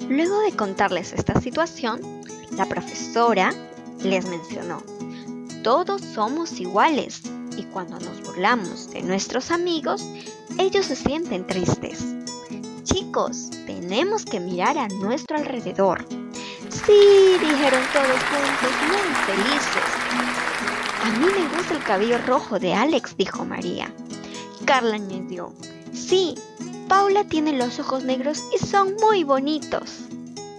Luego de contarles esta situación, la profesora les mencionó: todos somos iguales y cuando nos burlamos de nuestros amigos, ellos se sienten tristes. Chicos, tenemos que mirar a nuestro alrededor. Sí, dijeron todos juntos, muy felices. A mí me gusta el cabello rojo de Alex, dijo María. Carla añadió: sí, Paula tiene los ojos negros y son muy bonitos.